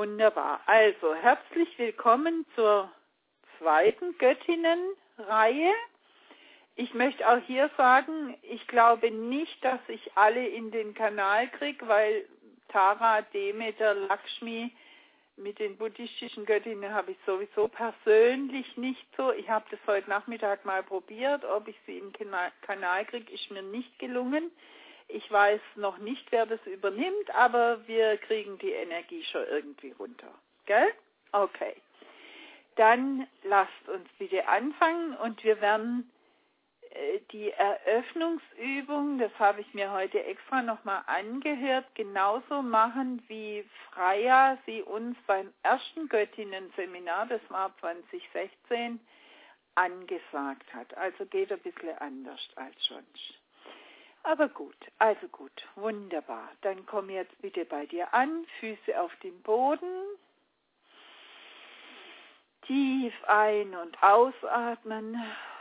Wunderbar. Also, herzlich willkommen zur zweiten Göttinnenreihe. Ich möchte auch hier sagen, ich glaube nicht, dass ich alle in den Kanal kriege, weil Tara, Demeter, Lakshmi, mit den buddhistischen Göttinnen habe ich sowieso persönlich nicht so. Ich habe das heute Nachmittag mal probiert, ob ich sie in den Kanal kriege, ist mir nicht gelungen. Ich weiß noch nicht, wer das übernimmt, aber wir kriegen die Energie schon irgendwie runter. Gell? Okay. Dann lasst uns bitte anfangen und wir werden die Eröffnungsübung, das habe ich mir heute extra nochmal angehört, genauso machen, wie Freya sie uns beim ersten Göttinnen-Seminar, das war 2016, angesagt hat. Also geht ein bisschen anders als sonst. Aber gut, also gut, wunderbar. Dann komm jetzt bitte bei dir an, Füße auf dem Boden. Tief ein- und ausatmen.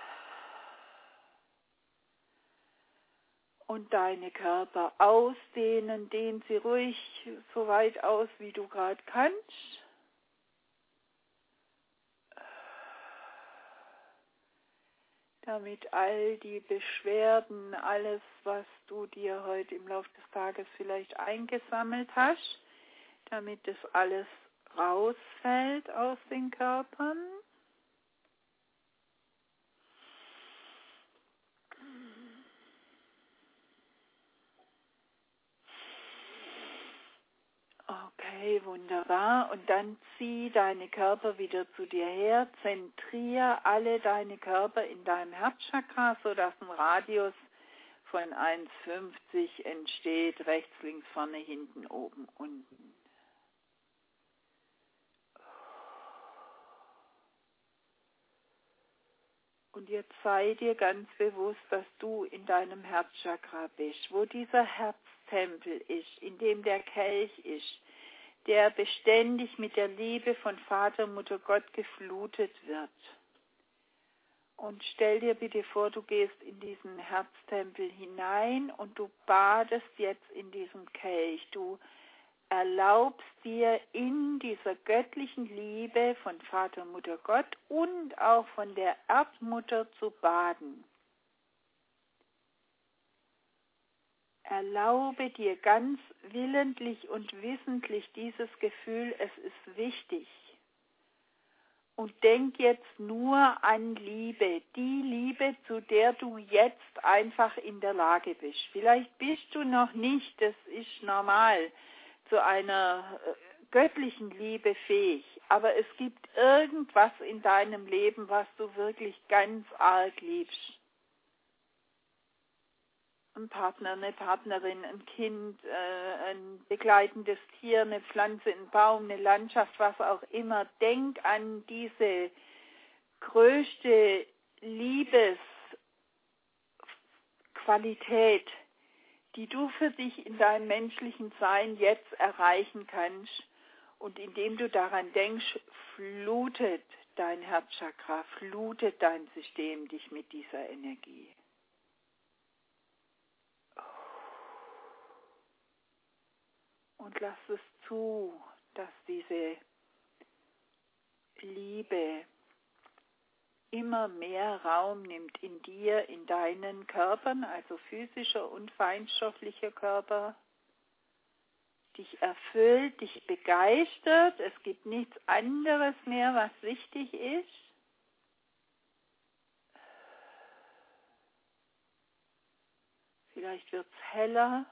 Und deine Körper ausdehnen, dehn sie ruhig so weit aus, wie du gerade kannst. Damit all die Beschwerden, alles, was du dir heute im Laufe des Tages vielleicht eingesammelt hast, damit das alles rausfällt aus den Körpern. Okay, wunderbar. Und dann zieh deine Körper wieder zu dir her, zentriere alle deine Körper in deinem Herzchakra, sodass ein Radius von 1,50 entsteht, rechts, links, vorne, hinten, oben, unten. Und jetzt sei dir ganz bewusst, dass du in deinem Herzchakra bist, wo dieser Herztempel ist, in dem der Kelch ist, der beständig mit der Liebe von Vater, Mutter, Gott geflutet wird. Und stell dir bitte vor, du gehst in diesen Herztempel hinein und du badest jetzt in diesem Kelch. Du erlaubst dir in dieser göttlichen Liebe von Vater, Mutter, Gott und auch von der Erdmutter zu baden. Erlaube dir ganz willentlich und wissentlich dieses Gefühl, es ist wichtig. Und denk jetzt nur an Liebe, die Liebe, zu der du jetzt einfach in der Lage bist. Vielleicht bist du noch nicht, das ist normal, zu einer göttlichen Liebe fähig. Aber es gibt irgendwas in deinem Leben, was du wirklich ganz arg liebst. Ein Partner, eine Partnerin, ein Kind, ein begleitendes Tier, eine Pflanze, ein Baum, eine Landschaft, was auch immer. Denk an diese größte Liebesqualität, die du für dich in deinem menschlichen Sein jetzt erreichen kannst. Und indem du daran denkst, flutet dein Herzchakra, flutet dein System dich mit dieser Energie. Und lass es zu, dass diese Liebe immer mehr Raum nimmt in dir, in deinen Körpern, also physischer und feinstofflicher Körper, dich erfüllt, dich begeistert. Es gibt nichts anderes mehr, was wichtig ist. Vielleicht wird es heller.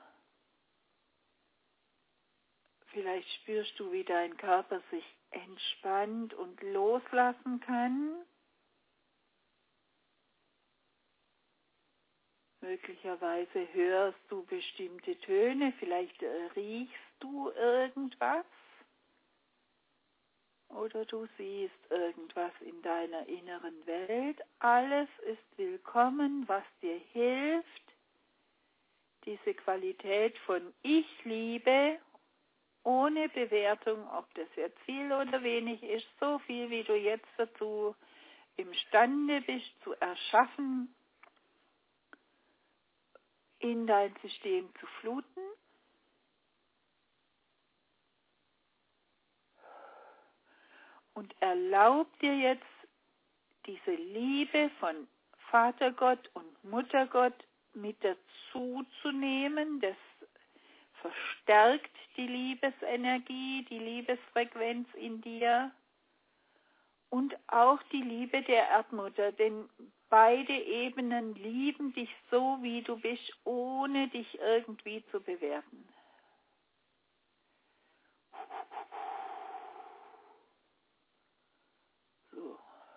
Vielleicht spürst du, wie dein Körper sich entspannt und loslassen kann. Möglicherweise hörst du bestimmte Töne, vielleicht riechst du irgendwas oder du siehst irgendwas in deiner inneren Welt. Alles ist willkommen, was dir hilft, diese Qualität von Ich liebe, ohne Bewertung, ob das jetzt viel oder wenig ist, so viel, wie du jetzt dazu imstande bist zu erschaffen, in dein System zu fluten. und erlaub dir jetzt, diese Liebe von Vater Gott und Mutter Gott mit dazu zu nehmen. Das verstärkt die Liebesenergie, die Liebesfrequenz in dir und auch die Liebe der Erdmutter, denn beide Ebenen lieben dich so, wie du bist, ohne dich irgendwie zu bewerten. So.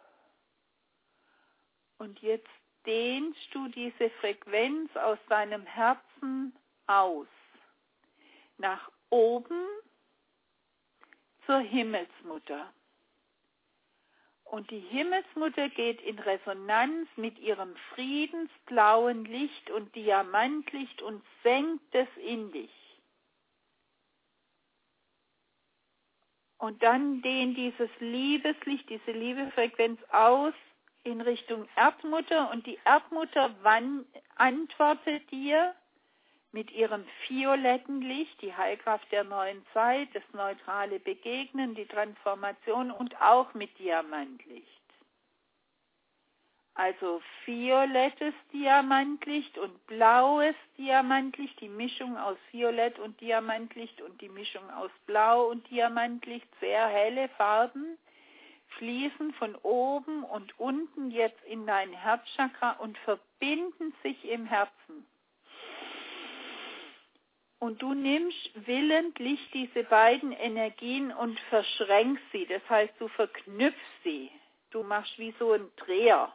Und jetzt dehnst du diese Frequenz aus deinem Herzen aus, nach oben zur Himmelsmutter. Und die Himmelsmutter geht in Resonanz mit ihrem friedensblauen Licht und Diamantlicht und senkt es in dich. Und dann dehnt dieses Liebeslicht, diese Liebefrequenz aus in Richtung Erdmutter und die Erdmutter antwortet dir mit ihrem violetten Licht, die Heilkraft der neuen Zeit, das neutrale Begegnen, die Transformation und auch mit Diamantlicht. Also violettes Diamantlicht und blaues Diamantlicht, die Mischung aus Violett und Diamantlicht und die Mischung aus Blau und Diamantlicht, sehr helle Farben, fließen von oben und unten jetzt in dein Herzchakra und verbinden sich im Herzen. Und du nimmst willentlich diese beiden Energien und verschränkst sie. Das heißt, du verknüpfst sie. Du machst wie so einen Dreher.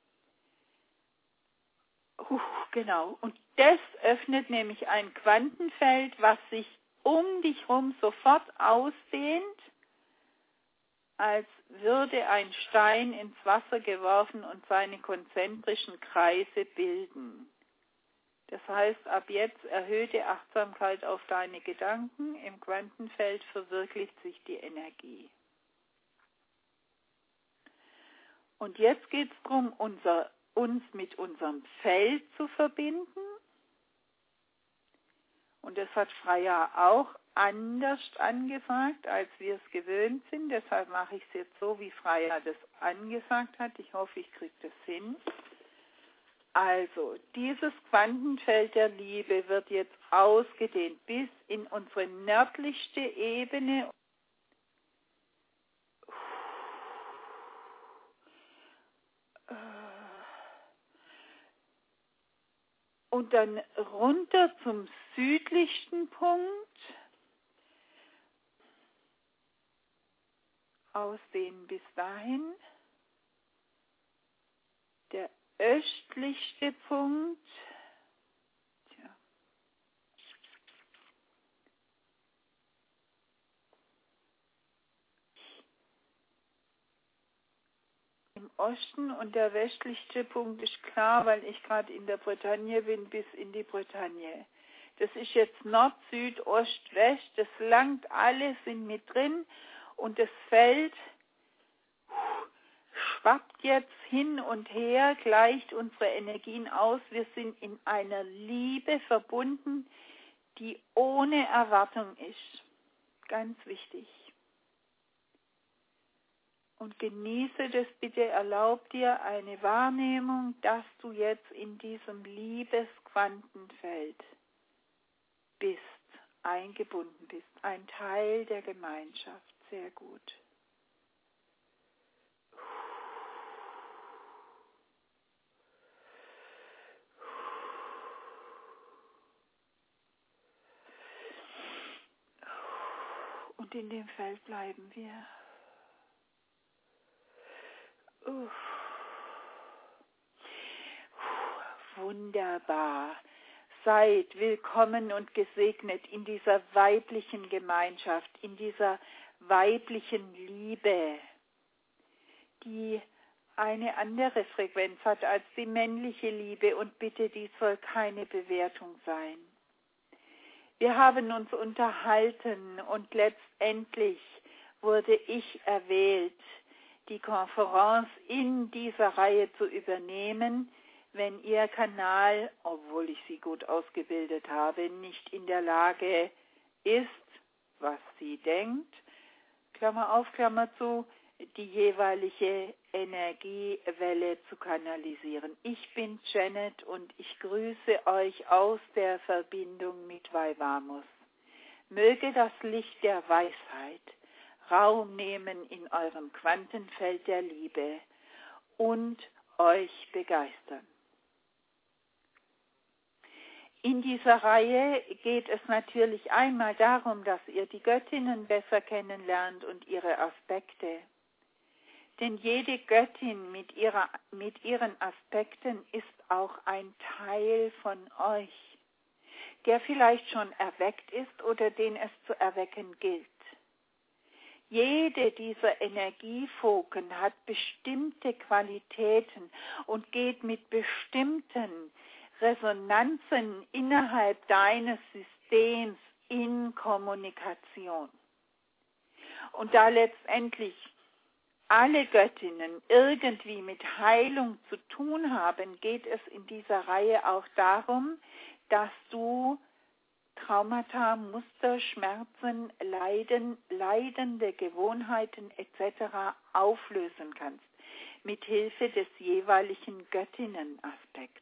Genau. Und das öffnet nämlich ein Quantenfeld, was sich um dich herum sofort ausdehnt, als würde ein Stein ins Wasser geworfen und seine konzentrischen Kreise bilden. Das heißt, ab jetzt erhöhte Achtsamkeit auf deine Gedanken. Im Quantenfeld verwirklicht sich die Energie. Und jetzt geht es darum, uns mit unserem Feld zu verbinden. Und das hat Freya auch anders angesagt, als wir es gewöhnt sind. Deshalb mache ich es jetzt so, wie Freya das angesagt hat. Ich hoffe, ich kriege das hin. Also, dieses Quantenfeld der Liebe wird jetzt ausgedehnt bis in unsere nördlichste Ebene. Und dann runter zum südlichsten Punkt. Ausdehnen bis dahin. Der östlichste Punkt. Im Osten und der westlichste Punkt ist klar, weil ich gerade in der Bretagne bin, bis in die Bretagne. Das ist jetzt Nord, Süd, Ost, West. Das langt alles, sind mit drin. Und das Feld schwappt jetzt hin und her, gleicht unsere Energien aus. Wir sind in einer Liebe verbunden, die ohne Erwartung ist. Ganz wichtig. Und genieße das bitte, erlaub dir eine Wahrnehmung, dass du jetzt in diesem Liebesquantenfeld bist, eingebunden bist, ein Teil der Gemeinschaft. Sehr gut. Und in dem Feld bleiben wir. Wunderbar. Seid willkommen und gesegnet in dieser weiblichen Gemeinschaft, in dieser weiblichen Liebe, die eine andere Frequenz hat als die männliche Liebe. Und bitte, dies soll keine Bewertung sein. Wir haben uns unterhalten und letztendlich wurde ich erwählt, die Konferenz in dieser Reihe zu übernehmen, wenn Ihr Kanal, obwohl ich Sie gut ausgebildet habe, nicht in der Lage ist, was sie denkt, Klammer auf, Klammer zu, die jeweilige Energiewelle zu kanalisieren. Ich bin Janet und ich grüße euch aus der Verbindung mit Vaivamus. Möge das Licht der Weisheit Raum nehmen in eurem Quantenfeld der Liebe und euch begeistern. In dieser Reihe geht es natürlich einmal darum, dass ihr die Göttinnen besser kennenlernt und ihre Aspekte. Denn jede Göttin mit ihren Aspekten ist auch ein Teil von euch, der vielleicht schon erweckt ist oder den es zu erwecken gilt. Jede dieser Energiefoken hat bestimmte Qualitäten und geht mit bestimmten Resonanzen innerhalb deines Systems in Kommunikation. Und da letztendlich alle Göttinnen irgendwie mit Heilung zu tun haben, geht es in dieser Reihe auch darum, dass du Traumata, Muster, Schmerzen, leidende Gewohnheiten etc. auflösen kannst, mit Hilfe des jeweiligen Göttinnenaspekts.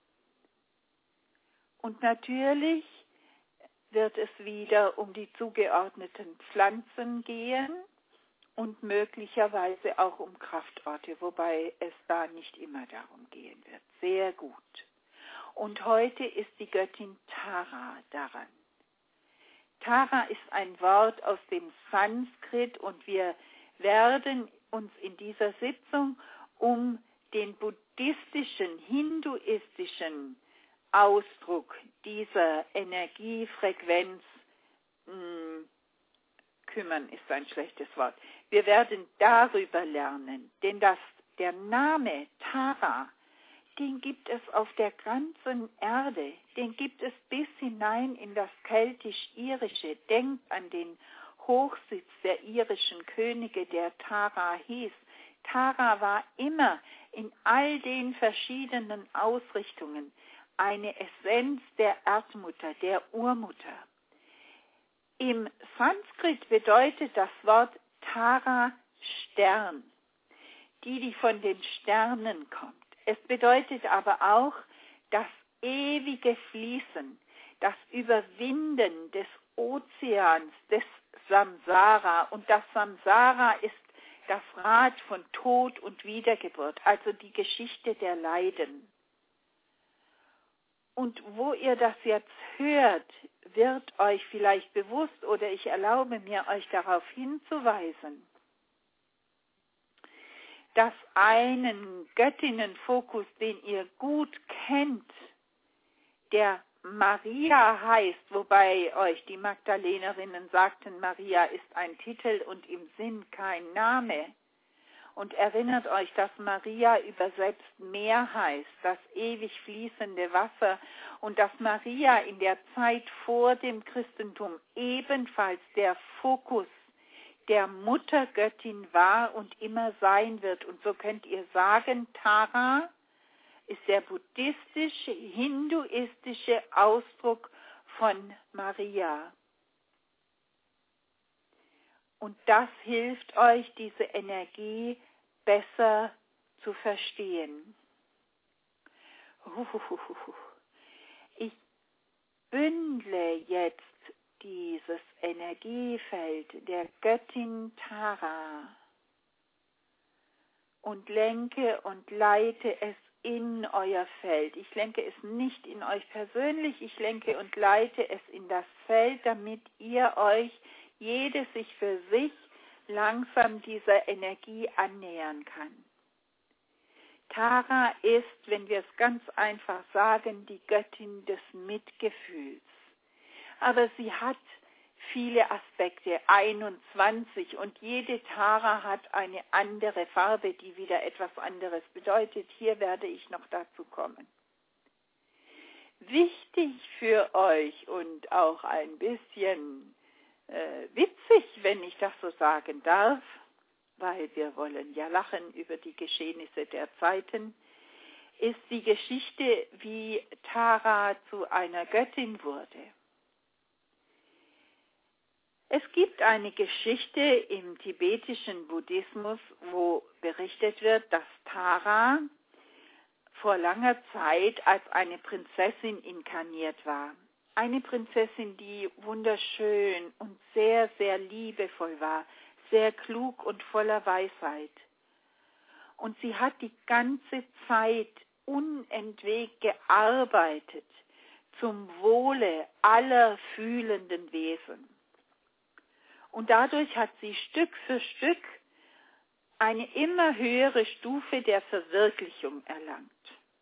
Und natürlich wird es wieder um die zugeordneten Pflanzen gehen und möglicherweise auch um Kraftorte, wobei es da nicht immer darum gehen wird. Sehr gut. Und heute ist die Göttin Tara daran. Tara ist ein Wort aus dem Sanskrit und wir werden uns in dieser Sitzung um den buddhistischen, hinduistischen Ausdruck dieser Energiefrequenz kümmern, ist ein schlechtes Wort. Wir werden darüber lernen, denn der Name Tara, den gibt es auf der ganzen Erde, den gibt es bis hinein in das Keltisch-Irische. Denkt an den Hochsitz der irischen Könige, der Tara hieß. Tara war immer in all den verschiedenen Ausrichtungen eine Essenz der Erdmutter, der Urmutter. Im Sanskrit bedeutet das Wort Tara Stern, die von den Sternen kommt. Es bedeutet aber auch das ewige Fließen, das Überwinden des Ozeans, des Samsara. Und das Samsara ist das Rad von Tod und Wiedergeburt, also die Geschichte der Leiden. Und wo ihr das jetzt hört, wird euch vielleicht bewusst oder ich erlaube mir, euch darauf hinzuweisen, dass einen Göttinnenfokus, den ihr gut kennt, der Maria heißt, wobei euch die Magdalenerinnen sagten, Maria ist ein Titel und im Sinn kein Name. Und erinnert euch, dass Maria übersetzt Meer heißt, das ewig fließende Wasser, und dass Maria in der Zeit vor dem Christentum ebenfalls der Fokus der Muttergöttin war und immer sein wird. Und so könnt ihr sagen, Tara ist der buddhistische, hinduistische Ausdruck von Maria. Und das hilft euch, diese Energie besser zu verstehen. Ich bündle jetzt dieses Energiefeld der Göttin Tara und lenke und leite es in euer Feld. Ich lenke es nicht in euch persönlich, ich lenke und leite es in das Feld, damit ihr euch jede sich für sich langsam dieser Energie annähern kann. Tara ist, wenn wir es ganz einfach sagen, die Göttin des Mitgefühls. Aber sie hat viele Aspekte, 21, und jede Tara hat eine andere Farbe, die wieder etwas anderes bedeutet. Hier werde ich noch dazu kommen. Wichtig für euch und auch ein bisschen witzig, wenn ich das so sagen darf, weil wir wollen ja lachen über die Geschehnisse der Zeiten, ist die Geschichte, wie Tara zu einer Göttin wurde. Es gibt eine Geschichte im tibetischen Buddhismus, wo berichtet wird, dass Tara vor langer Zeit als eine Prinzessin inkarniert war. Eine Prinzessin, die wunderschön und sehr, sehr liebevoll war, sehr klug und voller Weisheit. Und sie hat die ganze Zeit unentwegt gearbeitet zum Wohle aller fühlenden Wesen. Und dadurch hat sie Stück für Stück eine immer höhere Stufe der Verwirklichung erlangt.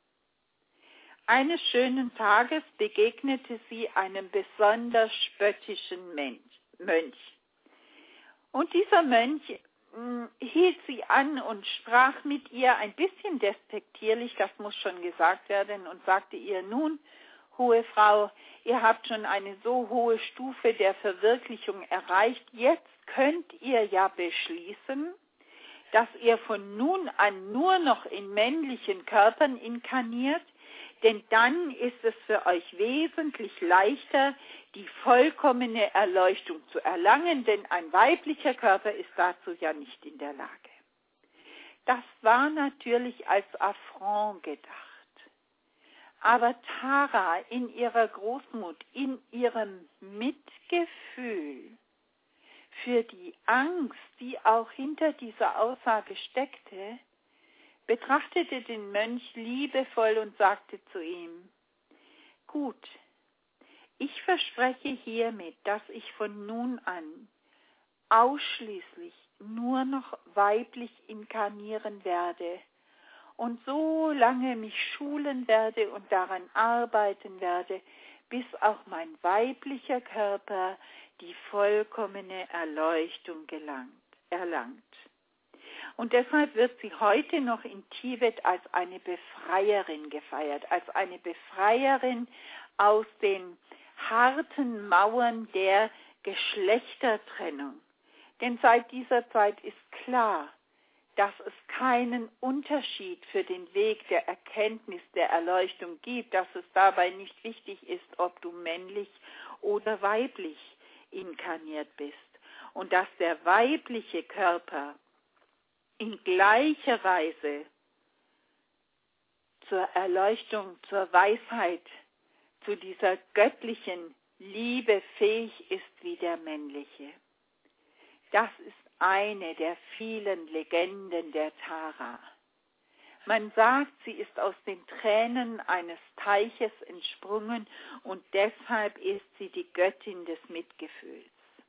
Eines schönen Tages begegnete sie einem besonders spöttischen Mönch. Und dieser Mönch hielt sie an und sprach mit ihr ein bisschen despektierlich, das muss schon gesagt werden, und sagte ihr: Nun, hohe Frau, ihr habt schon eine so hohe Stufe der Verwirklichung erreicht, jetzt könnt ihr ja beschließen, dass ihr von nun an nur noch in männlichen Körpern inkarniert, denn dann ist es für euch wesentlich leichter, die vollkommene Erleuchtung zu erlangen, denn ein weiblicher Körper ist dazu ja nicht in der Lage. Das war natürlich als Affront gedacht. Aber Tara in ihrer Großmut, in ihrem Mitgefühl für die Angst, die auch hinter dieser Aussage steckte, betrachtete den Mönch liebevoll und sagte zu ihm: Gut, ich verspreche hiermit, dass ich von nun an ausschließlich nur noch weiblich inkarnieren werde und so lange mich schulen werde und daran arbeiten werde, bis auch mein weiblicher Körper die vollkommene Erleuchtung erlangt. Und deshalb wird sie heute noch in Tibet als eine Befreierin gefeiert, als eine Befreierin aus den harten Mauern der Geschlechtertrennung. Denn seit dieser Zeit ist klar, dass es keinen Unterschied für den Weg der Erkenntnis, der Erleuchtung gibt, dass es dabei nicht wichtig ist, ob du männlich oder weiblich inkarniert bist und dass der weibliche Körper in gleicher Weise zur Erleuchtung, zur Weisheit, zu dieser göttlichen Liebe fähig ist wie der männliche. Das ist eine der vielen Legenden der Tara. Man sagt, sie ist aus den Tränen eines Teiches entsprungen und deshalb ist sie die Göttin des Mitgefühls.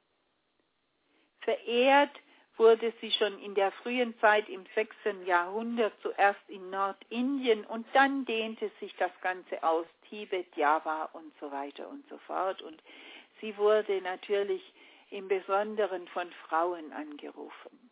Verehrt wurde sie schon in der frühen Zeit im 6. Jahrhundert zuerst in Nordindien und dann dehnte sich das Ganze aus, Tibet, Java und so weiter und so fort. Und sie wurde natürlich im Besonderen von Frauen angerufen.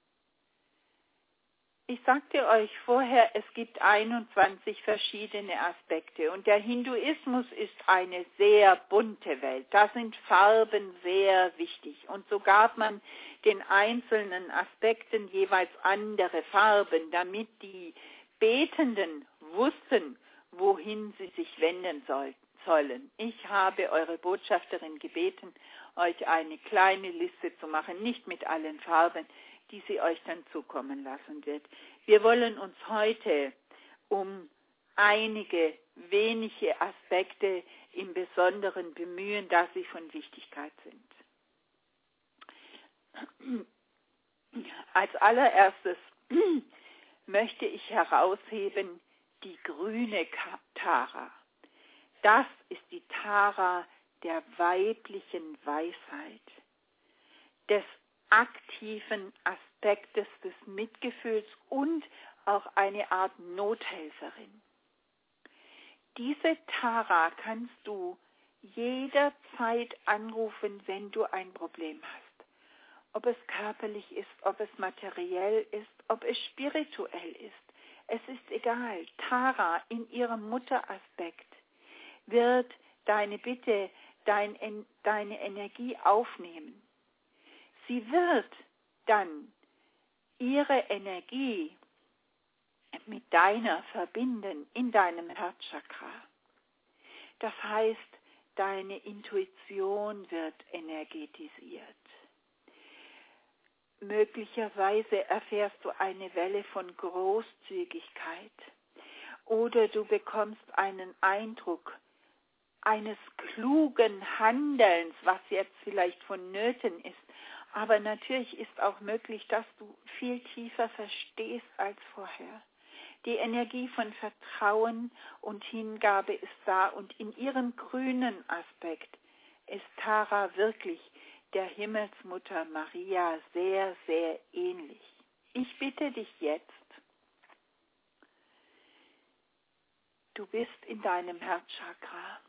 Ich sagte euch vorher, es gibt 21 verschiedene Aspekte und der Hinduismus ist eine sehr bunte Welt. Da sind Farben sehr wichtig und so gab man den einzelnen Aspekten jeweils andere Farben, damit die Betenden wussten, wohin sie sich wenden sollen. Ich habe eure Botschafterin gebeten, euch eine kleine Liste zu machen, nicht mit allen Farben, die sie euch dann zukommen lassen wird. Wir wollen uns heute um einige wenige Aspekte im Besonderen bemühen, da sie von Wichtigkeit sind. Als allererstes möchte ich herausheben die grüne Tara. Das ist die Tara der weiblichen Weisheit, des aktiven Aspektes des Mitgefühls und auch eine Art Nothelferin. Diese Tara kannst du jederzeit anrufen, wenn du ein Problem hast. Ob es körperlich ist, ob es materiell ist, ob es spirituell ist. Es ist egal. Tara in ihrem Mutteraspekt wird deine Bitte, deine Energie aufnehmen. Sie wird dann ihre Energie mit deiner verbinden in deinem Herzchakra. Das heißt, Deine Intuition wird energetisiert. Möglicherweise erfährst du eine Welle von Großzügigkeit oder du bekommst einen Eindruck eines klugen Handelns, was jetzt vielleicht vonnöten ist. Aber natürlich ist auch möglich, dass du viel tiefer verstehst als vorher. Die Energie von Vertrauen und Hingabe ist da und in ihrem grünen Aspekt ist Tara wirklich der Himmelsmutter Maria sehr, sehr ähnlich. Ich bitte dich jetzt, du bist in deinem Herzchakra.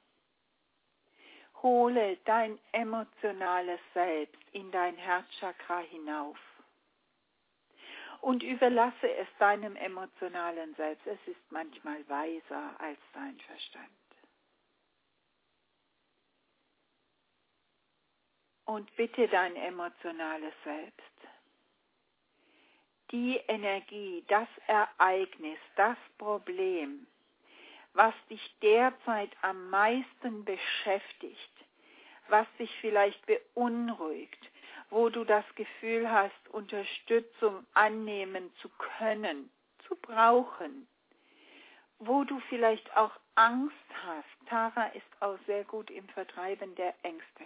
Hole dein emotionales Selbst in dein Herzchakra hinauf und überlasse es deinem emotionalen Selbst. Es ist manchmal weiser als dein Verstand. Und bitte dein emotionales Selbst, die Energie, das Ereignis, das Problem, was dich derzeit am meisten beschäftigt, was dich vielleicht beunruhigt, wo du das Gefühl hast, Unterstützung annehmen zu können, zu brauchen, wo du vielleicht auch Angst hast. Tara ist auch sehr gut im Vertreiben der Ängste.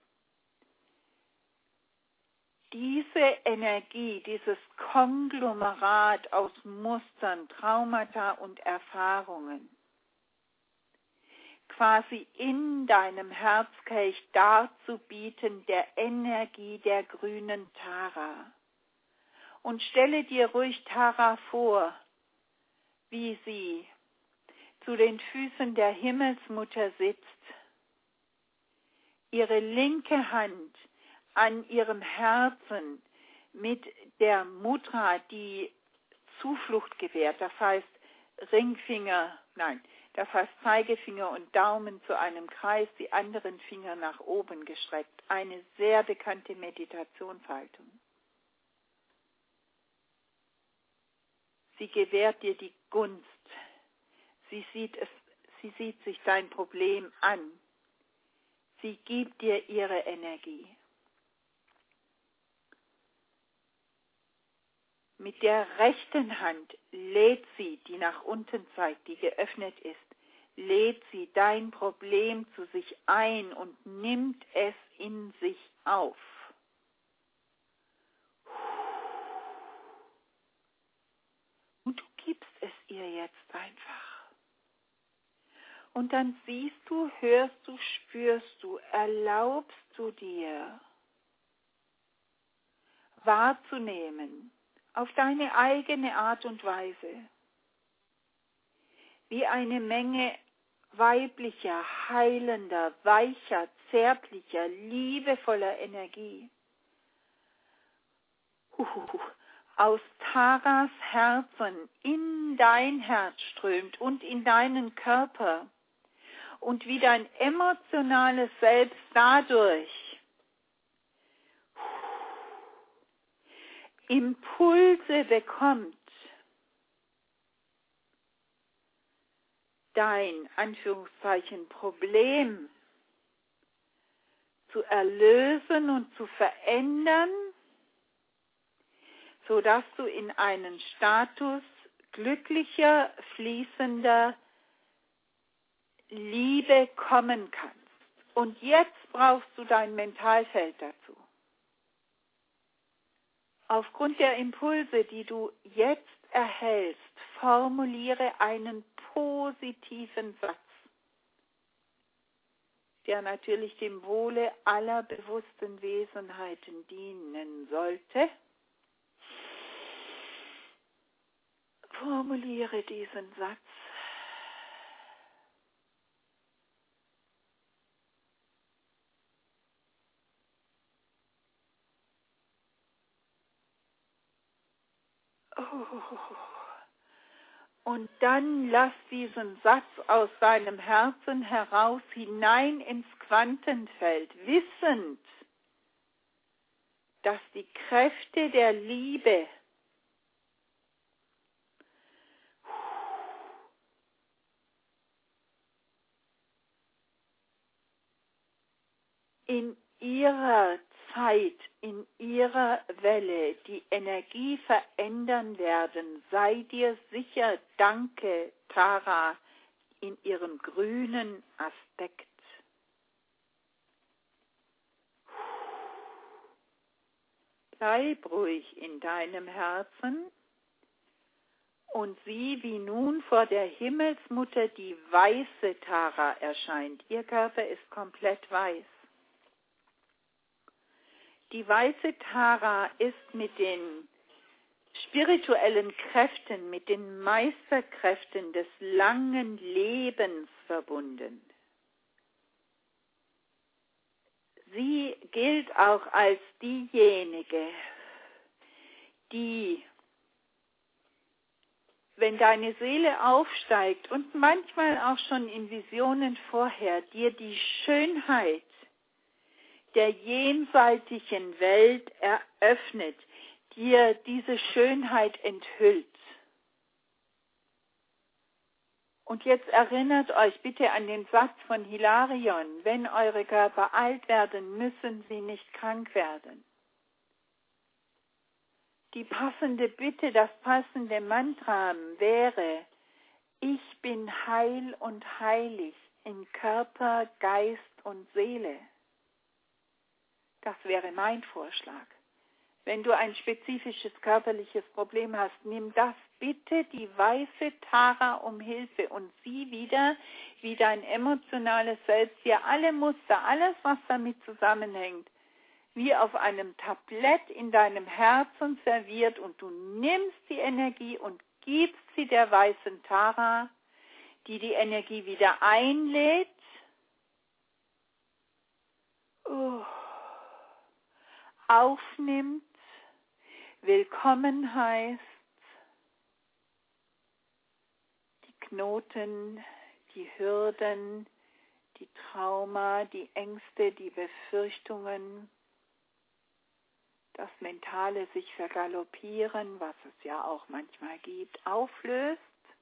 Diese Energie, dieses Konglomerat aus Mustern, Traumata und Erfahrungen, quasi in deinem Herzkelch darzubieten, der Energie der grünen Tara. Und stelle dir ruhig Tara vor, wie sie zu den Füßen der Himmelsmutter sitzt, ihre linke Hand an ihrem Herzen mit der Mudra, die Zuflucht gewährt, das heißt das heißt Zeigefinger und Daumen zu einem Kreis, die anderen Finger nach oben gestreckt. Eine sehr bekannte Meditationshaltung. Sie gewährt dir die Gunst. Sie sieht sich dein Problem an. Sie gibt dir ihre Energie. Mit der rechten Hand lädt sie, die nach unten zeigt, die geöffnet ist, lädt sie dein Problem zu sich ein und nimmt es in sich auf. Und du gibst es ihr jetzt einfach. Und dann siehst du, hörst du, spürst du, erlaubst du dir wahrzunehmen, auf deine eigene Art und Weise, wie eine Menge weiblicher, heilender, weicher, zärtlicher, liebevoller Energie aus Taras Herzen in dein Herz strömt und in deinen Körper und wie dein emotionales Selbst dadurch Impulse bekommt, dein, Anführungszeichen, Problem zu erlösen und zu verändern, sodass du in einen Status glücklicher, fließender Liebe kommen kannst. Und jetzt brauchst du dein Mentalfeld dazu. Aufgrund der Impulse, die du jetzt erhältst, formuliere einen positiven Satz, der natürlich dem Wohle aller bewussten Wesenheiten dienen sollte. Formuliere diesen Satz. Und dann lass diesen Satz aus deinem Herzen heraus hinein ins Quantenfeld, wissend, dass die Kräfte der Liebe ihrer Zeit, in ihrer Welle die Energie verändern werden. Sei dir sicher, danke, Tara, in ihrem grünen Aspekt. Bleib ruhig in deinem Herzen und sieh, wie nun vor der Himmelsmutter die weiße Tara erscheint. Ihr Körper ist komplett weiß. Die weiße Tara ist mit den spirituellen Kräften, mit den Meisterkräften des langen Lebens verbunden. Sie gilt auch als diejenige, die, wenn deine Seele aufsteigt und manchmal auch schon in Visionen vorher, dir die Schönheit der jenseitigen Welt eröffnet, dir diese Schönheit enthüllt. Und jetzt erinnert euch bitte an den Satz von Hilarion: Wenn eure Körper alt werden, müssen sie nicht krank werden. Die passende Bitte, das passende Mantra wäre: Ich bin heil und heilig in Körper, Geist und Seele. Das wäre mein Vorschlag. Wenn du ein spezifisches körperliches Problem hast, nimm das bitte die weiße Tara um Hilfe und sieh wieder, wie dein emotionales Selbst dir alle Muster, alles, was damit zusammenhängt, wie auf einem Tablett in deinem Herzen serviert, und du nimmst die Energie und gibst sie der weißen Tara, die die Energie wieder einlädt, aufnimmt, willkommen heißt, die Knoten, die Hürden, die Trauma, die Ängste, die Befürchtungen, das mentale sich vergaloppieren, was es ja auch manchmal gibt, auflöst.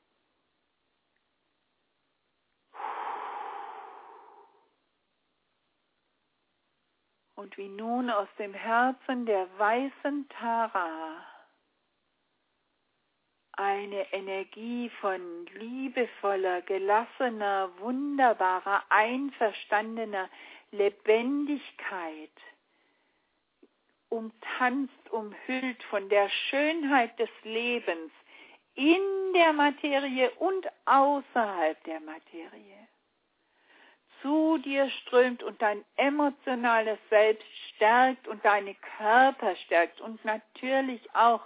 Und wie nun aus dem Herzen der weißen Tara eine Energie von liebevoller, gelassener, wunderbarer, einverstandener Lebendigkeit, umtanzt, umhüllt von der Schönheit des Lebens in der Materie und außerhalb der Materie zu dir strömt und dein emotionales Selbst stärkt und deine Körper stärkt und natürlich auch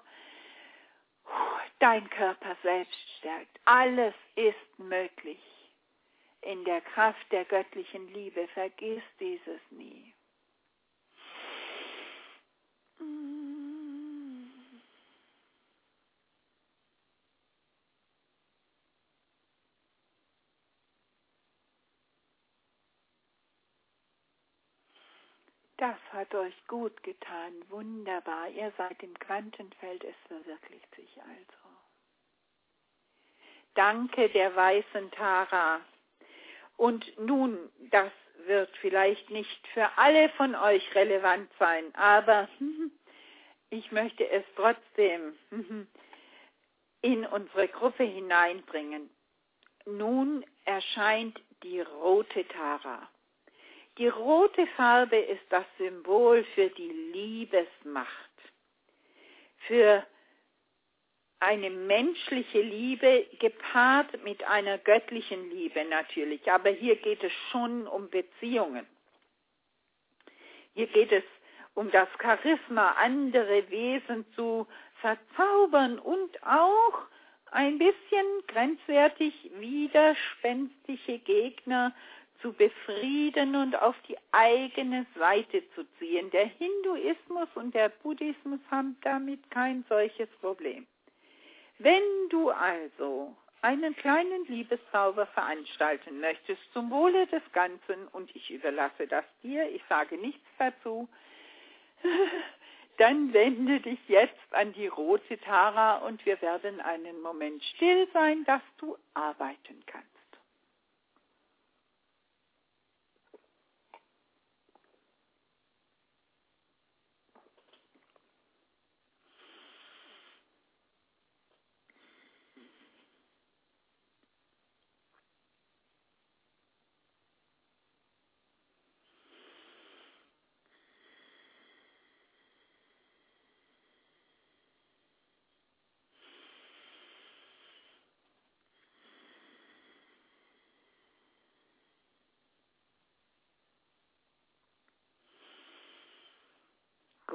dein Körper selbst stärkt. Alles ist möglich in der Kraft der göttlichen Liebe. Vergiss dieses nie. Das hat euch gut getan, wunderbar. Ihr seid im Quantenfeld, es verwirklicht sich also. Danke der weißen Tara. Und nun, das wird vielleicht nicht für alle von euch relevant sein, aber ich möchte es trotzdem in unsere Gruppe hineinbringen. Nun erscheint die rote Tara. Die rote Farbe ist das Symbol für die Liebesmacht, für eine menschliche Liebe gepaart mit einer göttlichen Liebe natürlich. Aber hier geht es schon um Beziehungen. Hier geht es um das Charisma, andere Wesen zu verzaubern und auch ein bisschen grenzwertig widerspenstige Gegner zu befrieden und auf die eigene Seite zu ziehen. Der Hinduismus und der Buddhismus haben damit kein solches Problem. Wenn du also einen kleinen Liebeszauber veranstalten möchtest zum Wohle des Ganzen, und ich überlasse das dir, ich sage nichts dazu, dann wende dich jetzt an die rote Tara und wir werden einen Moment still sein, dass du arbeiten kannst.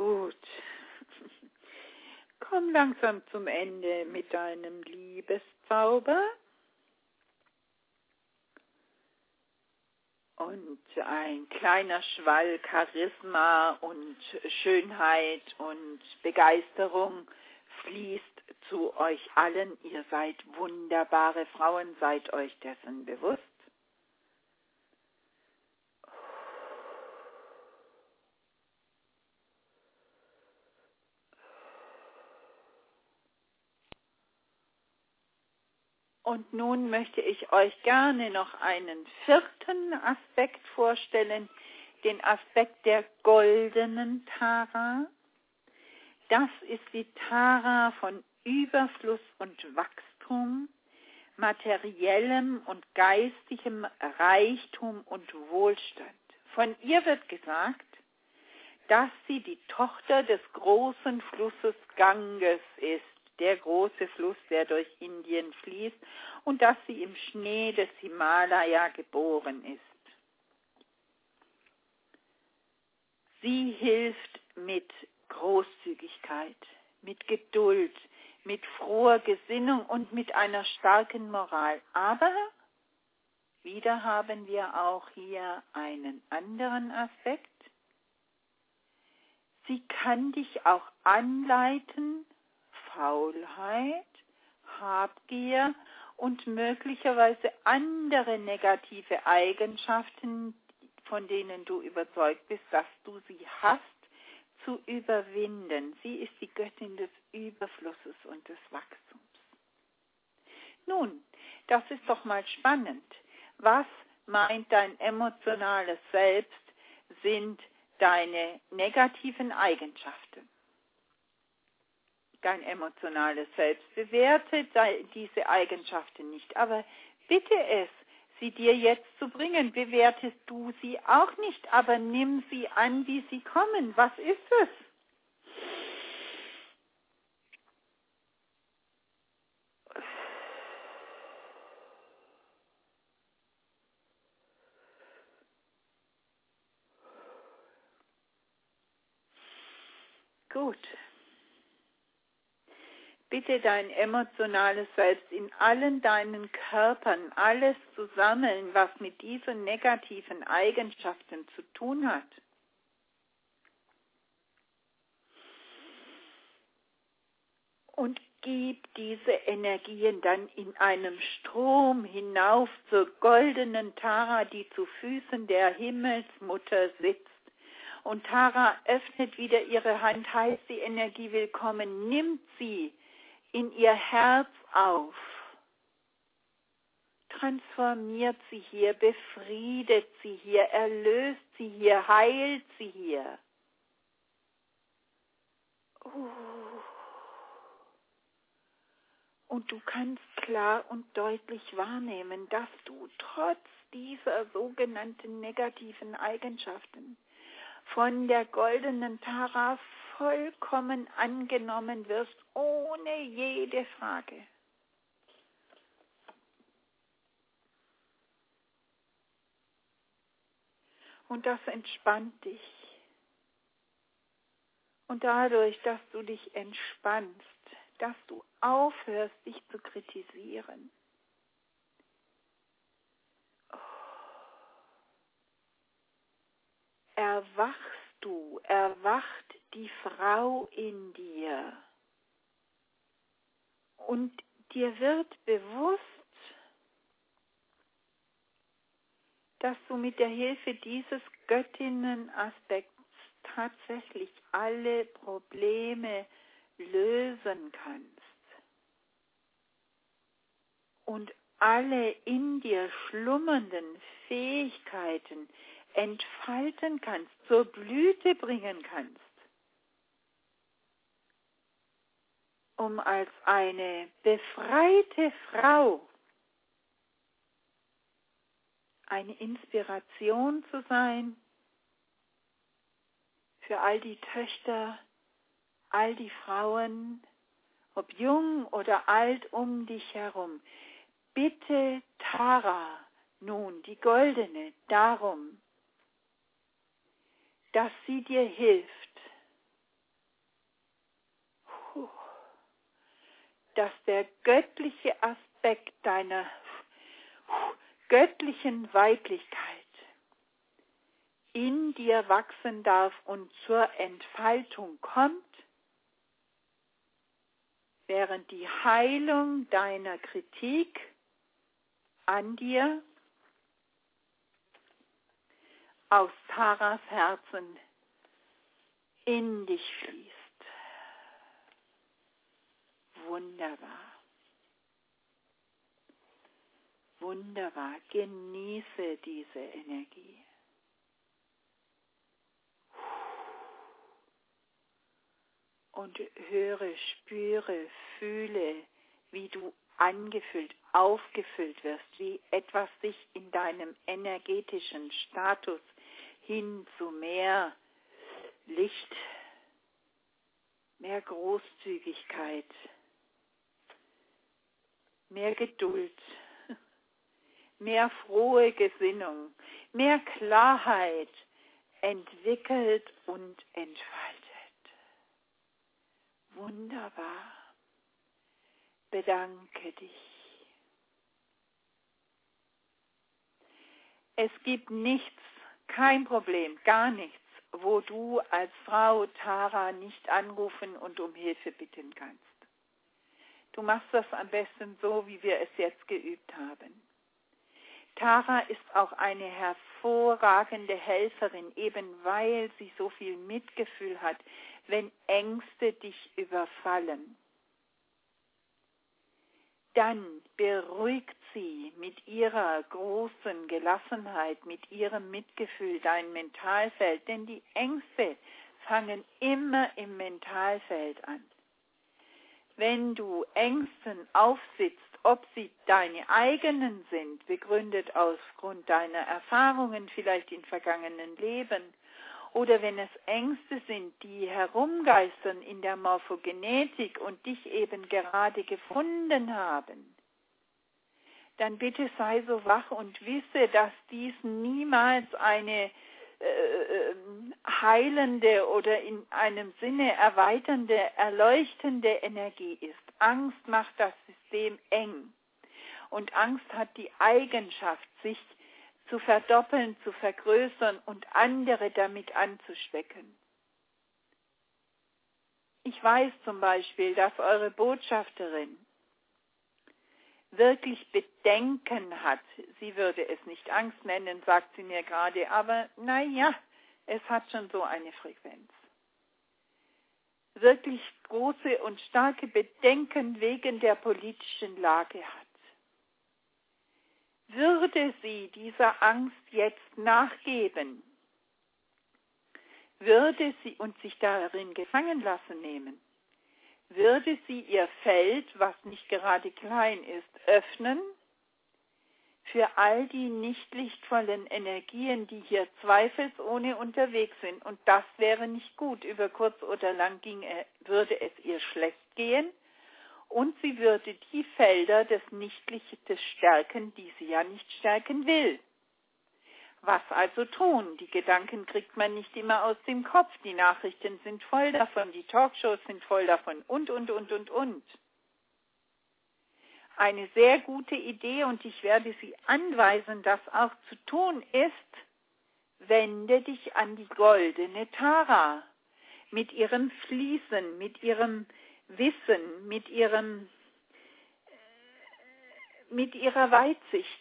Gut. Komm langsam zum Ende mit deinem Liebeszauber. Und ein kleiner Schwall Charisma und Schönheit und Begeisterung fließt zu euch allen. Ihr seid wunderbare Frauen, seid euch dessen bewusst. Und nun möchte ich euch gerne noch einen vierten Aspekt vorstellen, den Aspekt der goldenen Tara. Das ist die Tara von Überfluss und Wachstum, materiellem und geistigem Reichtum und Wohlstand. Von ihr wird gesagt, dass sie die Tochter des großen Flusses Ganges ist, der große Fluss, der durch Indien fließt, und dass sie im Schnee des Himalaya geboren ist. Sie hilft mit Großzügigkeit, mit Geduld, mit froher Gesinnung und mit einer starken Moral. Aber wieder haben wir auch hier einen anderen Aspekt. Sie kann dich auch anleiten, Faulheit, Habgier und möglicherweise andere negative Eigenschaften, von denen du überzeugt bist, dass du sie hast, zu überwinden. Sie ist die Göttin des Überflusses und des Wachstums. Nun, das ist doch mal spannend. Was meint dein emotionales Selbst, sind deine negativen Eigenschaften? Dein emotionales Selbst bewertet diese Eigenschaften nicht, aber bitte es, sie dir jetzt zu bringen. Bewertest du sie auch nicht, aber nimm sie an, wie sie kommen. Was ist es? Gut. Bitte dein emotionales Selbst in allen deinen Körpern, alles zu sammeln, was mit diesen negativen Eigenschaften zu tun hat. Und gib diese Energien dann in einem Strom hinauf zur goldenen Tara, die zu Füßen der Himmelsmutter sitzt. Und Tara öffnet wieder ihre Hand, heißt die Energie willkommen, nimmt sie in ihr Herz auf, transformiert sie hier, befriedet sie hier, erlöst sie hier, heilt sie hier. Und du kannst klar und deutlich wahrnehmen, dass du trotz dieser sogenannten negativen Eigenschaften von der goldenen Tara vollkommen angenommen wirst, ohne jede Frage. Und das entspannt dich. Und dadurch, dass du dich entspannst, dass du aufhörst, dich zu kritisieren, erwacht die Frau in dir und dir wird bewusst, dass du mit der Hilfe dieses Göttinnenaspekts tatsächlich alle Probleme lösen kannst und alle in dir schlummernden Fähigkeiten entfalten kannst, zur Blüte bringen kannst, um als eine befreite Frau eine Inspiration zu sein für all die Töchter, all die Frauen, ob jung oder alt um dich herum. Bitte Tara, nun die Goldene, darum, dass sie dir hilft, dass der göttliche Aspekt deiner göttlichen Weiblichkeit in dir wachsen darf und zur Entfaltung kommt, während die Heilung deiner Kritik an dir aus Taras Herzen in dich fließt. Wunderbar. Wunderbar. Genieße diese Energie. Und höre, spüre, fühle, wie du angefüllt, aufgefüllt wirst, wie etwas sich in deinem energetischen Status hin zu mehr Licht, mehr Großzügigkeit, mehr Geduld, mehr frohe Gesinnung, mehr Klarheit entwickelt und entfaltet. Wunderbar. Bedanke dich. Es gibt nichts, kein Problem, gar nichts, wo du als Frau Tara nicht anrufen und um Hilfe bitten kannst. Du machst das am besten so, wie wir es jetzt geübt haben. Tara ist auch eine hervorragende Helferin, eben weil sie so viel Mitgefühl hat, wenn Ängste dich überfallen. Dann beruhigt sie mit ihrer großen Gelassenheit, mit ihrem Mitgefühl dein Mentalfeld, denn die Ängste fangen immer im Mentalfeld an. Wenn du Ängsten aufsitzt, ob sie deine eigenen sind, begründet aufgrund deiner Erfahrungen vielleicht in vergangenen Leben, oder wenn es Ängste sind, die herumgeistern in der Morphogenetik und dich eben gerade gefunden haben, dann bitte sei so wach und wisse, dass dies niemals eine heilende oder in einem Sinne erweiternde, erleuchtende Energie ist. Angst macht das System eng. Und Angst hat die Eigenschaft, sich zu verdoppeln, zu vergrößern und andere damit anzustecken. Ich weiß zum Beispiel, dass eure Botschafterin wirklich Bedenken hat. Sie würde es nicht Angst nennen, sagt sie mir gerade, aber naja, es hat schon so eine Frequenz. Wirklich große und starke Bedenken wegen der politischen Lage hat. Würde sie dieser Angst jetzt nachgeben, würde sie und sich darin gefangen lassen nehmen, würde sie ihr Feld, was nicht gerade klein ist, öffnen für all die nicht lichtvollen Energien, die hier zweifelsohne unterwegs sind. Und das wäre nicht gut. Über kurz oder lang würde es ihr schlecht gehen und sie würde die Felder des Nichtlichtes stärken, die sie ja nicht stärken will. Was also tun? Die Gedanken kriegt man nicht immer aus dem Kopf. Die Nachrichten sind voll davon, die Talkshows sind voll davon und. Eine sehr gute Idee, und ich werde Sie anweisen, das auch zu tun, ist, wende dich an die goldene Tara mit ihrem Fließen, mit ihrem Wissen, mit ihrer Weitsicht.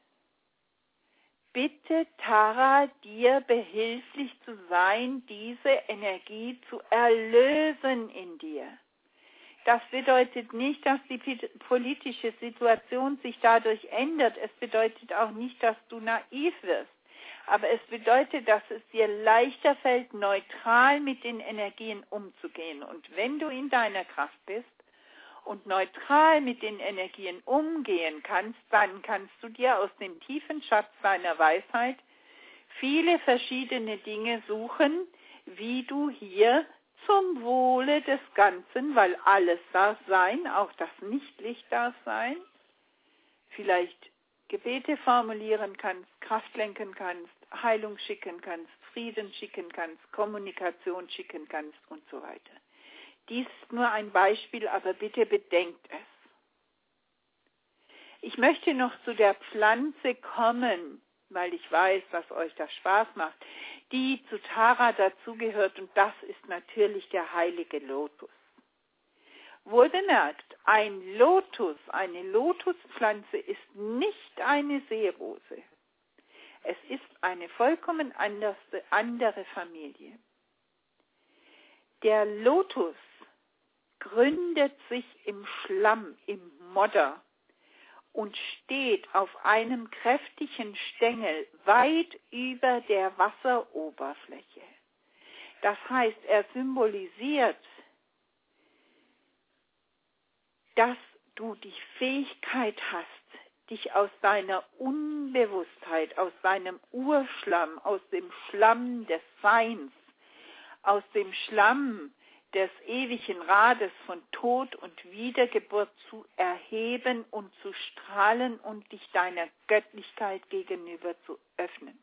Bitte, Tara, dir behilflich zu sein, diese Energie zu erlösen in dir. Das bedeutet nicht, dass die politische Situation sich dadurch ändert. Es bedeutet auch nicht, dass du naiv wirst. Aber es bedeutet, dass es dir leichter fällt, neutral mit den Energien umzugehen. Und wenn du in deiner Kraft bist und neutral mit den Energien umgehen kannst, dann kannst du dir aus dem tiefen Schatz deiner Weisheit viele verschiedene Dinge suchen, wie du hier zum Wohle des Ganzen, weil alles darf sein, auch das Nichtlicht darf sein, vielleicht Gebete formulieren kannst, Kraft lenken kannst, Heilung schicken kannst, Frieden schicken kannst, Kommunikation schicken kannst und so weiter. Dies ist nur ein Beispiel, aber bitte bedenkt es. Ich möchte noch zu der Pflanze kommen, weil ich weiß, dass euch das Spaß macht, die zu Tara dazugehört, und das ist natürlich der heilige Lotus. Wohlbemerkt, ein Lotus, eine Lotuspflanze ist nicht eine Seerose. Es ist eine vollkommen andere Familie. Der Lotus gründet sich im Schlamm, im Modder und steht auf einem kräftigen Stängel weit über der Wasseroberfläche. Das heißt, er symbolisiert, dass du die Fähigkeit hast, dich aus deiner Unbewusstheit, aus deinem Urschlamm, aus dem Schlamm des Seins, aus dem Schlamm des ewigen Rades von Tod und Wiedergeburt zu erheben und zu strahlen und dich deiner Göttlichkeit gegenüber zu öffnen.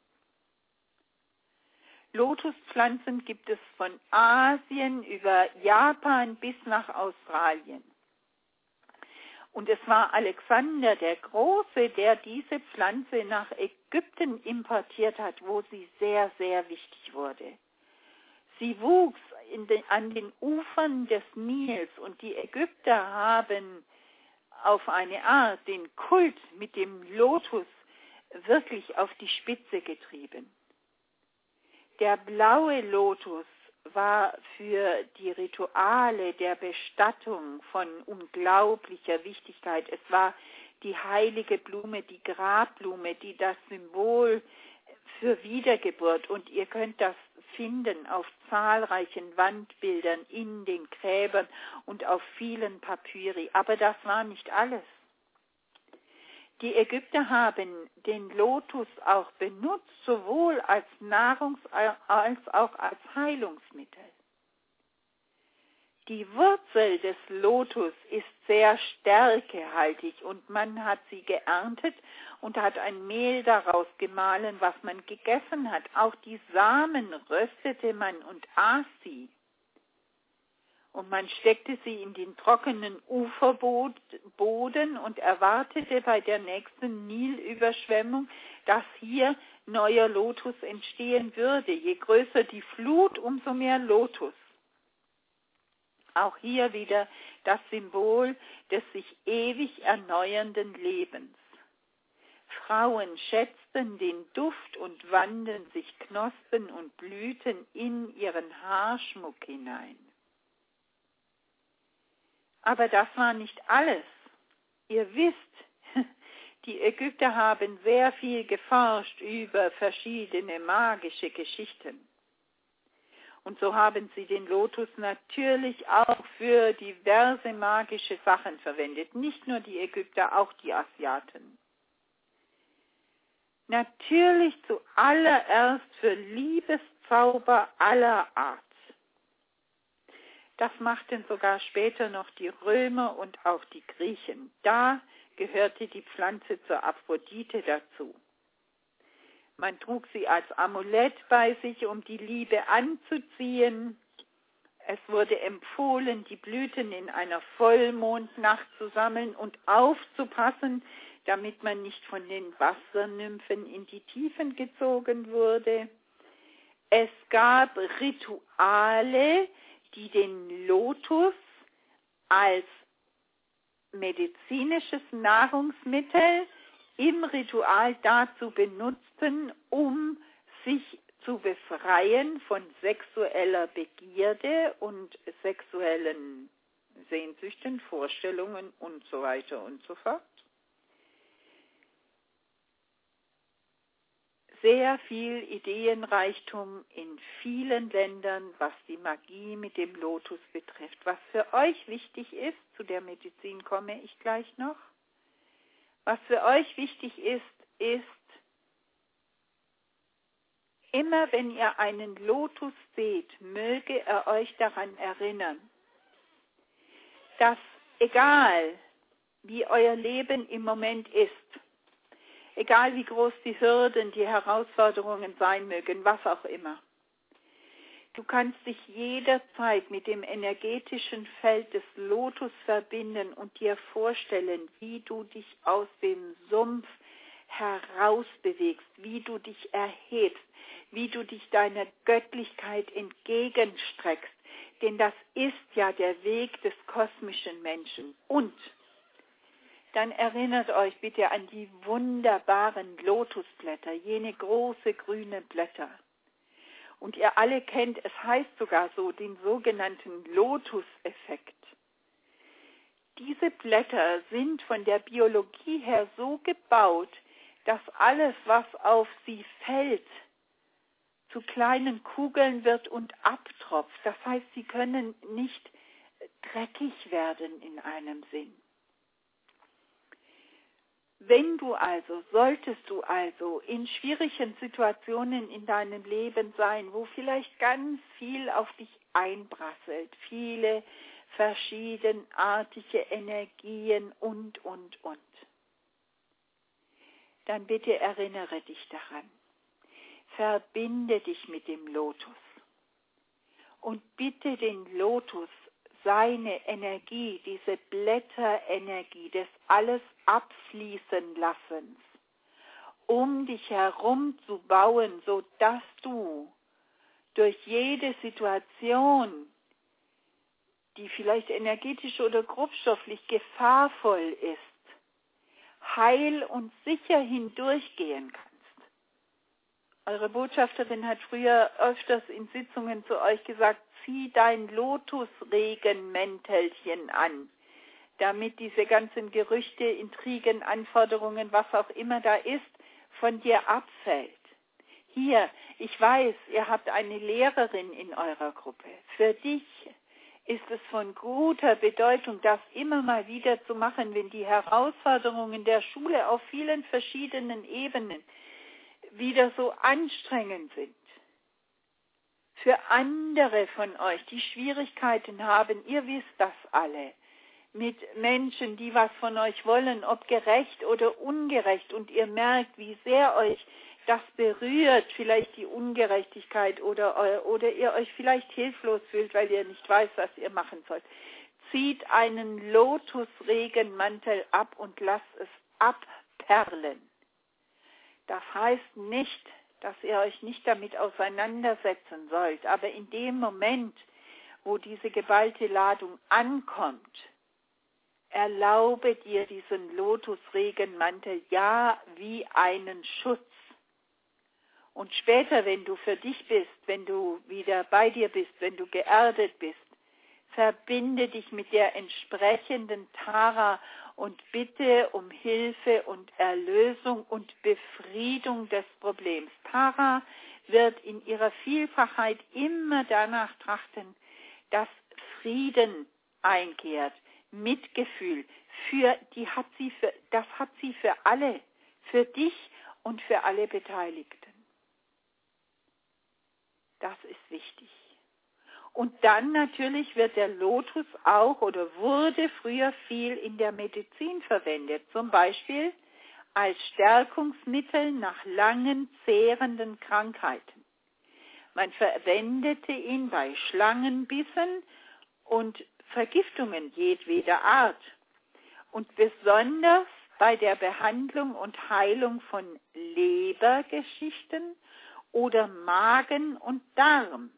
Lotuspflanzen gibt es von Asien über Japan bis nach Australien. Und es war Alexander der Große, der diese Pflanze nach Ägypten importiert hat, wo sie sehr, sehr wichtig wurde. Sie wuchs an den Ufern des Nils, und die Ägypter haben auf eine Art den Kult mit dem Lotus wirklich auf die Spitze getrieben. Der blaue Lotus war für die Rituale der Bestattung von unglaublicher Wichtigkeit. Es war die heilige Blume, die Grabblume, die das Symbol für Wiedergeburt, und ihr könnt das finden auf zahlreichen Wandbildern in den Gräbern und auf vielen Papyri. Aber das war nicht alles. Die Ägypter haben den Lotus auch benutzt, sowohl als als auch als Heilungsmittel. Die Wurzel des Lotus ist sehr stärkehaltig, und man hat sie geerntet und hat ein Mehl daraus gemahlen, was man gegessen hat. Auch die Samen röstete man und aß sie. Und man steckte sie in den trockenen Uferboden und erwartete bei der nächsten Nilüberschwemmung, dass hier neuer Lotus entstehen würde. Je größer die Flut, umso mehr Lotus. Auch hier wieder das Symbol des sich ewig erneuernden Lebens. Frauen schätzten den Duft und wanden sich Knospen und Blüten in ihren Haarschmuck hinein. Aber das war nicht alles. Ihr wisst, die Ägypter haben sehr viel geforscht über verschiedene magische Geschichten. Und so haben sie den Lotus natürlich auch für diverse magische Sachen verwendet. Nicht nur die Ägypter, auch die Asiaten. Natürlich zuallererst für Liebeszauber aller Art. Das machten sogar später noch die Römer und auch die Griechen. Da gehörte die Pflanze zur Aphrodite dazu. Man trug sie als Amulett bei sich, um die Liebe anzuziehen. Es wurde empfohlen, die Blüten in einer Vollmondnacht zu sammeln und aufzupassen, damit man nicht von den Wassernymphen in die Tiefen gezogen wurde. Es gab Rituale, die den Lotus als medizinisches Nahrungsmittel im Ritual dazu benutzten, um sich zu befreien von sexueller Begierde und sexuellen Sehnsüchten, Vorstellungen und so weiter und so fort. Sehr viel Ideenreichtum in vielen Ländern, was die Magie mit dem Lotus betrifft. Was für euch wichtig ist, zu der Medizin komme ich gleich noch, was für euch wichtig ist, immer wenn ihr einen Lotus seht, möge er euch daran erinnern, dass egal wie euer Leben im Moment ist, egal wie groß die Hürden, die Herausforderungen sein mögen, was auch immer, Du kannst dich jederzeit mit dem energetischen Feld des Lotus verbinden und dir vorstellen, wie du dich aus dem Sumpf herausbewegst, wie du dich erhebst, wie du dich deiner Göttlichkeit entgegenstreckst. Denn das ist ja der Weg des kosmischen Menschen. Und dann erinnert euch bitte an die wunderbaren Lotusblätter, jene große grüne Blätter. Und ihr alle kennt, es heißt sogar so, den sogenannten Lotus-Effekt. Diese Blätter sind von der Biologie her so gebaut, dass alles, was auf sie fällt, zu kleinen Kugeln wird und abtropft. Das heißt, sie können nicht dreckig werden in einem Sinn. Solltest du also in schwierigen Situationen in deinem Leben sein, wo vielleicht ganz viel auf dich einprasselt, viele verschiedenartige Energien und, dann bitte erinnere dich daran. Verbinde dich mit dem Lotus und bitte den Lotus, seine Energie, diese Blätterenergie des alles abfließen Lassens, um dich herum zu bauen, sodass du durch jede Situation, die vielleicht energetisch oder grobstofflich gefahrvoll ist, heil und sicher hindurchgehen kannst. Eure Botschafterin hat früher öfters in Sitzungen zu euch gesagt, zieh dein Lotusregenmäntelchen an, damit diese ganzen Gerüchte, Intrigen, Anforderungen, was auch immer da ist, von dir abfällt. Hier, ich weiß, ihr habt eine Lehrerin in eurer Gruppe. Für dich ist es von guter Bedeutung, das immer mal wieder zu machen, wenn die Herausforderungen der Schule auf vielen verschiedenen Ebenen wieder so anstrengend sind. Für andere von euch, die Schwierigkeiten haben, ihr wisst das alle, mit Menschen, die was von euch wollen, ob gerecht oder ungerecht, und ihr merkt, wie sehr euch das berührt, vielleicht die Ungerechtigkeit oder ihr euch vielleicht hilflos fühlt, weil ihr nicht weiß, was ihr machen sollt. Zieht einen Lotusregenmantel ab und lasst es abperlen. Das heißt nicht, dass ihr euch nicht damit auseinandersetzen sollt, aber in dem Moment, wo diese geballte Ladung ankommt, erlaube dir diesen Lotusregenmantel ja wie einen Schutz. Und später, wenn du für dich bist, wenn du wieder bei dir bist, wenn du geerdet bist, verbinde dich mit der entsprechenden Tara und bitte um Hilfe und Erlösung und Befriedung des Problems. Tara wird in ihrer Vielfachheit immer danach trachten, dass Frieden einkehrt, Mitgefühl. Das hat sie für alle, für dich und für alle Beteiligten. Das ist wichtig. Und dann natürlich wird der Lotus auch oder wurde früher viel in der Medizin verwendet, zum Beispiel als Stärkungsmittel nach langen, zehrenden Krankheiten. Man verwendete ihn bei Schlangenbissen und Vergiftungen jedweder Art und besonders bei der Behandlung und Heilung von Lebergeschichten oder Magen und Darm.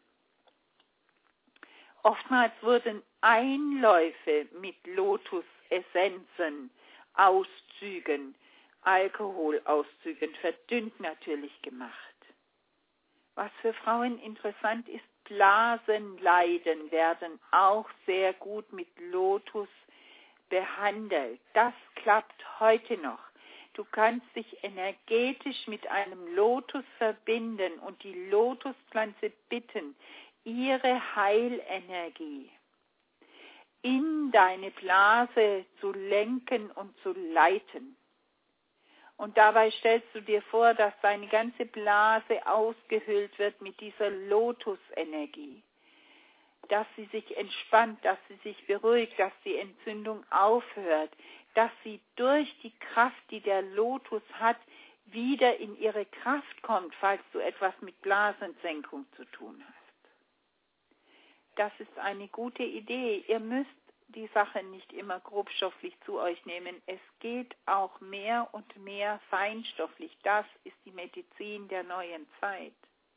Oftmals wurden Einläufe mit Lotusessenzen, Auszügen, Alkoholauszügen, verdünnt natürlich gemacht. Was für Frauen interessant ist, Blasenleiden werden auch sehr gut mit Lotus behandelt. Das klappt heute noch. Du kannst dich energetisch mit einem Lotus verbinden und die Lotuspflanze bitten, ihre Heilenergie in deine Blase zu lenken und zu leiten. Und dabei stellst du dir vor, dass deine ganze Blase ausgehöhlt wird mit dieser Lotusenergie, dass sie sich entspannt, dass sie sich beruhigt, dass die Entzündung aufhört, dass sie durch die Kraft, die der Lotus hat, wieder in ihre Kraft kommt, falls du etwas mit Blasensenkung zu tun hast. das ist eine gute Idee. Ihr müsst die Sache nicht immer grobstofflich zu euch nehmen. Es geht auch mehr und mehr feinstofflich. Das ist die Medizin der neuen Zeit.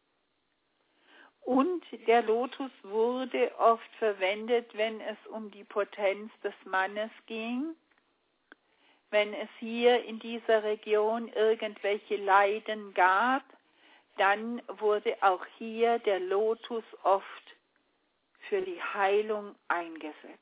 Und der Lotus wurde oft verwendet, wenn es um die Potenz des Mannes ging. Wenn es hier in dieser Region irgendwelche Leiden gab, dann wurde auch hier der Lotus oft für die Heilung eingesetzt.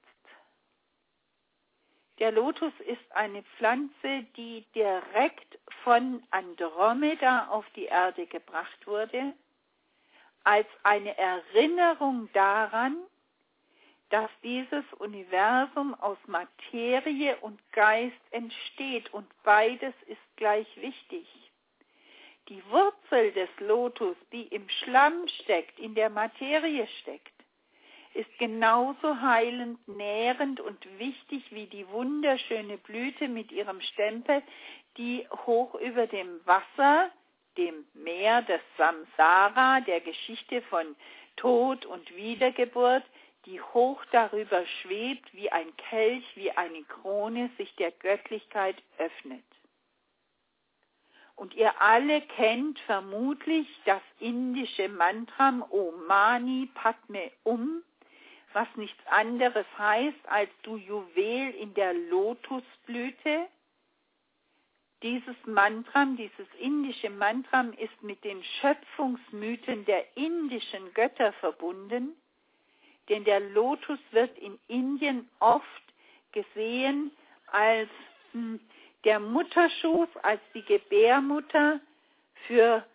Der Lotus ist eine Pflanze, die direkt von Andromeda auf die Erde gebracht wurde, als eine Erinnerung daran, dass dieses Universum aus Materie und Geist entsteht und beides ist gleich wichtig. Die Wurzel des Lotus, die im Schlamm steckt, in der Materie steckt, ist genauso heilend, nährend und wichtig wie die wunderschöne Blüte mit ihrem Stempel, die hoch über dem Wasser, dem Meer des Samsara, der Geschichte von Tod und Wiedergeburt, die hoch darüber schwebt, wie ein Kelch, wie eine Krone sich der Göttlichkeit öffnet. Und ihr alle kennt vermutlich das indische Mantra Om Mani Padme Um, was nichts anderes heißt als du Juwel in der Lotusblüte. Dieses Mantram, dieses indische Mantram ist mit den Schöpfungsmythen der indischen Götter verbunden, denn der Lotus wird in Indien oft gesehen als der Mutterschoß, als die Gebärmutter für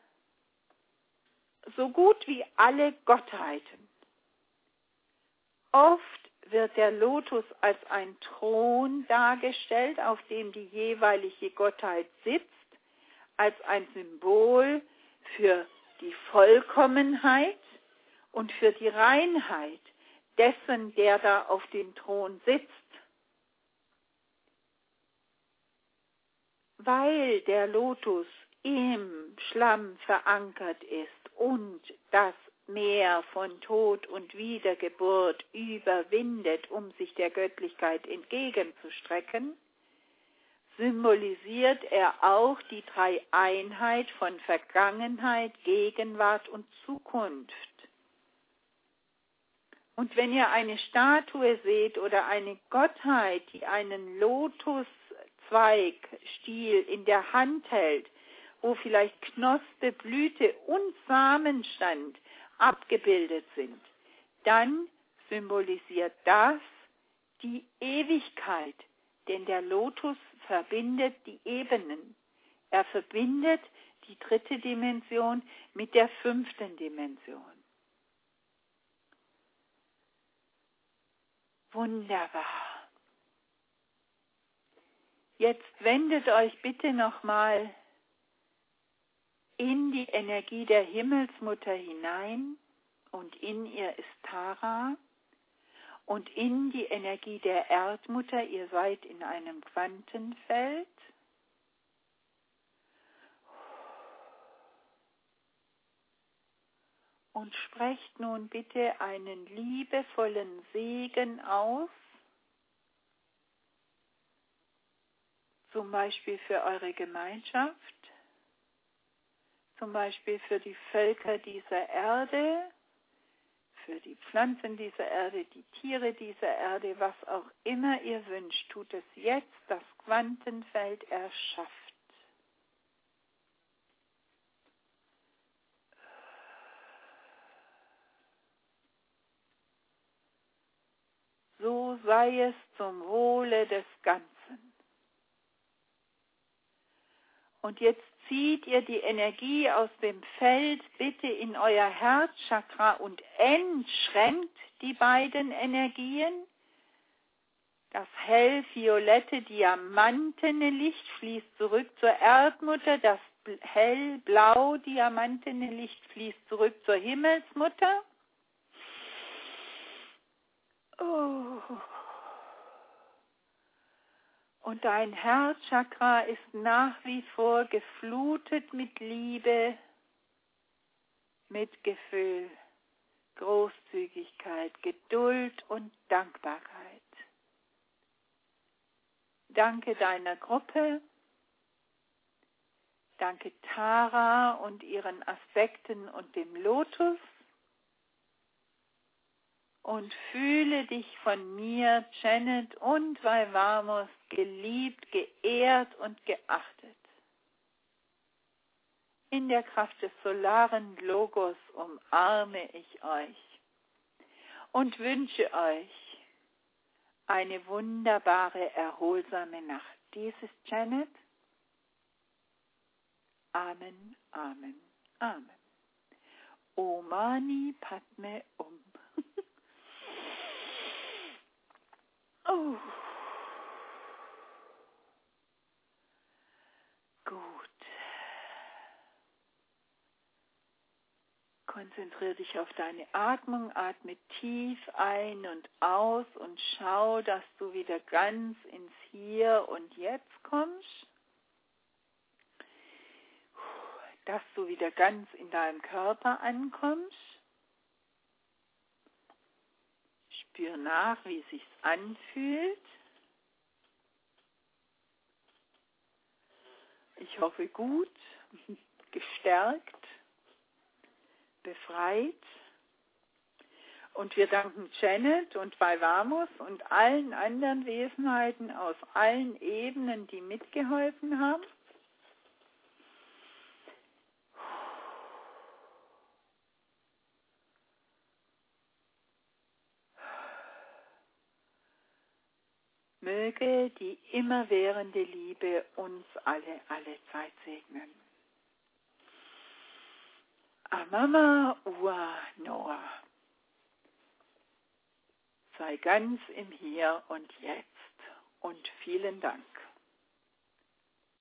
so gut wie alle Gottheiten. Oft wird der Lotus als ein Thron dargestellt, auf dem die jeweilige Gottheit sitzt, als ein Symbol für die Vollkommenheit und für die Reinheit dessen, der da auf dem Thron sitzt. Weil der Lotus im Schlamm verankert ist und das Meer von Tod und Wiedergeburt überwindet, um sich der Göttlichkeit entgegenzustrecken, symbolisiert er auch die Dreieinheit von Vergangenheit, Gegenwart und Zukunft. Und wenn ihr eine Statue seht oder eine Gottheit, die einen Lotuszweigstiel in der Hand hält, wo vielleicht Knospe, Blüte und Samenstand abgebildet sind, dann symbolisiert das die Ewigkeit, denn der Lotus verbindet die Ebenen. Er verbindet die dritte Dimension mit der fünften Dimension. Wunderbar. Jetzt wendet euch bitte nochmal in die Energie der Himmelsmutter hinein und in ihr ist Tara und in die Energie der Erdmutter, ihr seid in einem Quantenfeld. Und sprecht nun bitte einen liebevollen Segen aus, zum Beispiel für eure Gemeinschaft, zum Beispiel für die Völker dieser Erde, für die Pflanzen dieser Erde, die Tiere dieser Erde, was auch immer ihr wünscht, tut es jetzt, das Quantenfeld erschafft. So sei es zum Wohle des Ganzen. Und jetzt zieht ihr die Energie aus dem Feld bitte in euer Herzchakra und entschränkt die beiden Energien. Das hellviolette diamantene Licht fließt zurück zur Erdmutter, das hellblau diamantene Licht fließt zurück zur Himmelsmutter. Oh. Und dein Herzchakra ist nach wie vor geflutet mit Liebe, Mitgefühl, Großzügigkeit, Geduld und Dankbarkeit. Danke deiner Gruppe. Danke Tara und ihren Aspekten und dem Lotus. Und fühle dich von mir, Janet und Vaivamos geliebt, geehrt und geachtet. In der Kraft des solaren Logos umarme ich euch und wünsche euch eine wunderbare, erholsame Nacht. Dies ist Janet. Amen, Amen, Amen. Omani Padme Um. Oh. Gut. Konzentriere dich auf deine Atmung, atme tief ein und aus und schau, dass du wieder ganz ins Hier und Jetzt kommst. Dass du wieder ganz in deinem Körper ankommst. Spür nach, wie es sich anfühlt. Ich hoffe gut, gestärkt, befreit. Und wir danken Janet und Vaivamos und allen anderen Wesenheiten aus allen Ebenen, die mitgeholfen haben. Möge die immerwährende Liebe uns alle Zeit segnen. Amama Ua Noah. Sei ganz im Hier und Jetzt und vielen Dank.